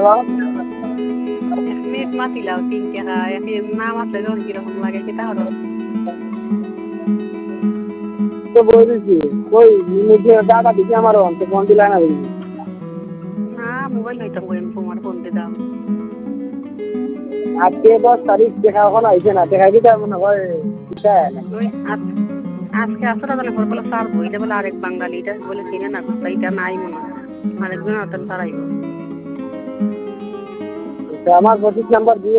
minute মাতিলাও 3 টাকা এখন না মাতলে যখন কিরকম লাগে কি তাহলে তো বলেছি কই নিজে দাদা দিকে আমার অন্ত ফোন দিলা না না মোবাইল হইতো তোমার ফোন দিয়ে দাও আজকে 10 তারিখ দেখা হলো আইছে না দেখা দিতে মনে হয় ওই আজকে আসলে জানে বলে স্যার বইটা বলে আরেক বাঙালি এটা বলে চিনে না এটা নাই মনে হয় আরেকজন আতেন তারাইব আমার 25 নাম্বার দিয়ে